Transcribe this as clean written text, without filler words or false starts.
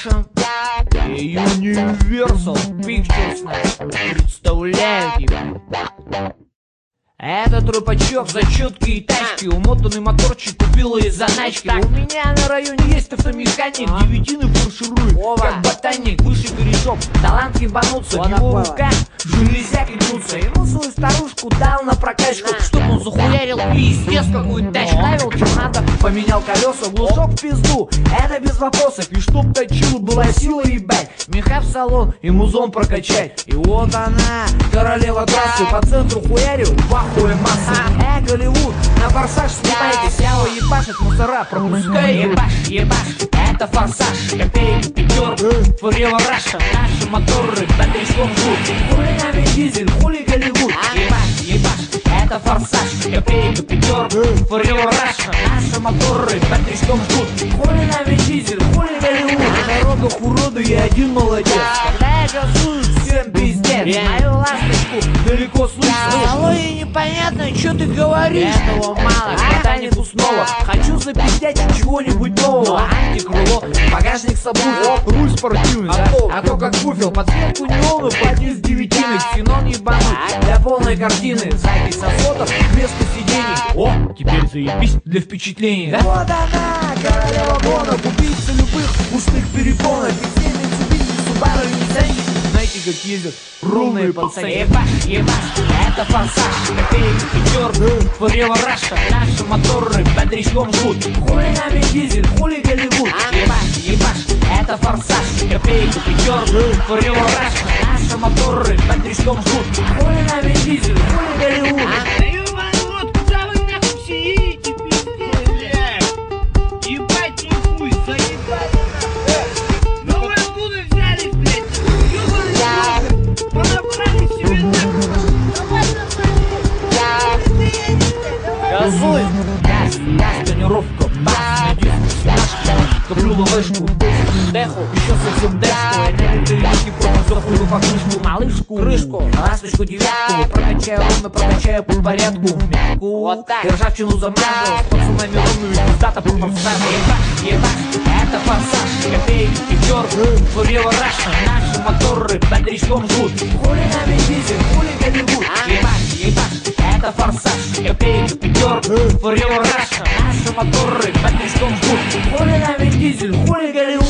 Production и Universal Pictures представляют его. Этот рыбачок за четкие тачки, умотанный моторчик купила из заначки. У меня на районе есть автомеханик, девятины фарширует, как ботаник, выше корешок. Талант ебануться, в его руках железяки гнутся. Ему свою старушку дал на прокачку, чтоб он захуярил пиздец какую тачку. Ставил что надо, поменял колеса, глушок в пизду, это без вопросов. И чтоб точила была сила, ебать, меха в салон и музон прокачать. И вот она, королева трассы, по центру хуярю, хуя масса. Голливуд, на форсаж снимайтесь, я ебашит мусора, пропускай. Ебаш, это форсаж, копейки, пятерка, Forever Russia. Наши моторы батарейком жгут, хули нами дизель, хули Голливуд. Ебаш, это форсаж, копейка, пятерка, Forever Russia. Наши моторы батарейком жгут, хули нами дизель, хули Голливуд. На дорогах уроды я один молодец, когда я газую, всем пиздец. Мою ласточку далеко слышно. Алло, непонятно, что ты говоришь. Этого мало, ботанику снова. Хочу запиздять чего-нибудь нового. Антикрыло, багажник собутил, руль спортивный, а то как буфел. Подсветку неону, подниз девятины, ксенон ебануть для полной картины. Сзади сосотов вместо сидений. О, теперь заебись для впечатлений, да? Вот она, королева гонок, убийца любых пустых перепонок. И все Mitsubishi, Subaru, Nissan. Знаете, как ездят ровные пацаны. Ебаш, это форсаж, копейки, пятерка, Forever Russia. Наши моторы бодрячком жгут, хули нами дизель, хули Голливуд. Ебаш, это форсаж, копейки, пятерка, Forever Russia. Наши моторы бодрячком жгут, хули нами дизель, хули Голливуд. Газуй, газ, тонировка, бас, на диск, нашки, коплю ловешку, деху, еще совсем дешку, энергетики, промазохую покрышку, малышку, крышку, ласточку, девятку, прокачаю ровно, прокачаю по порядку, мягку, вот так, и ржавчину замажу, с пацанами ровную, пиздата по форсажу. Ебаш, это форсаж, копейки, пятерка, Forever Russia. Наши моторы бодрячком жгут, хули нами дизель, хули Голливуд. Ебаш, это форсаж, копейки, пятерка, Forever Russia. Наши моторы бодрячком жгут, хули нами дизель, хули Голливуд.